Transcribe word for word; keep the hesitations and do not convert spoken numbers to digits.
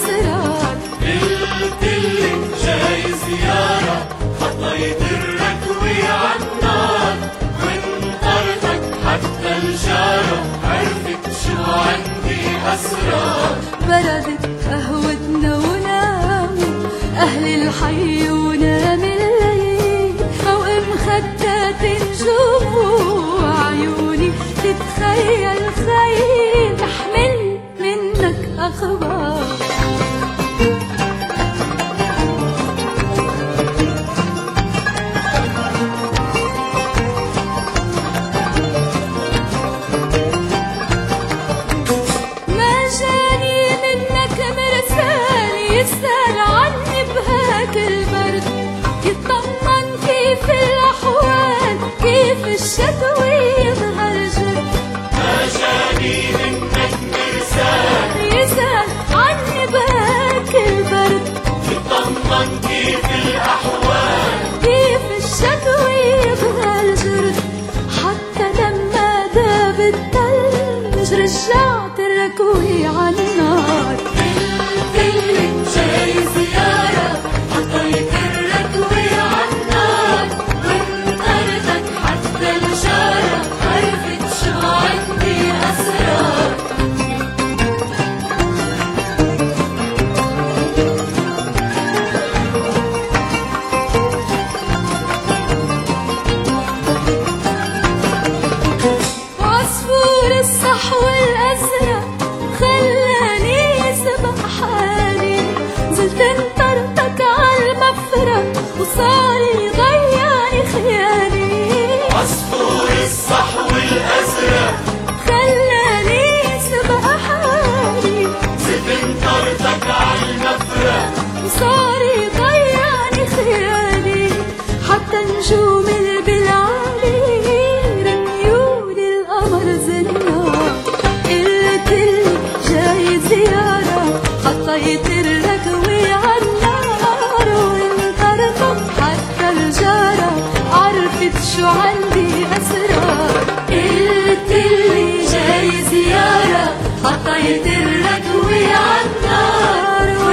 أسرار. قلتلي جاي زيارة، حطيت الركوي عالنار، وانطرتك حتى الجارة عرفت شو عندي أسرار. بردت قهوتنا وناموا أهل الحي ونام الليل، فوق مخدات نجوم وعيوني تتخيل خيل تحمل منك أخبار. ما جاني منك مرسال يسأل عني بهاك البرد، يطمن كيف الأحوال كيف الشتوي يظهر جد. ما جاني منك مرسال يسأل عني بهاك البرد، يطمن كيف الأحوال كيف الشتوي يظهر جد. حتى لما داب التلج رجعت الركوي عالنار. قلتلي جاي زيارة، حطيت الركوي عالنار، وانطرتك حتى الجارة عرفت شو عندي أسرار. عصفور الصحو الأزرق خلاني سبق حالي، زلت انطرتك عالمفرق وصار يضيعني خيالي. عصفور الصحو الأزرق خلاني سبق حالي، زد انطرتك عالمفرق، وصار يضيعني خيالي. حتى نجوم البلعالي رميولي القمر زنار. قلتلي جاي زيارة، حطيت الركوي عالنار، وانطرتك حتى الجارة عرفت شو عندي أسرار. قلتلي جاي زيارة، حطيت الركوي عالنار،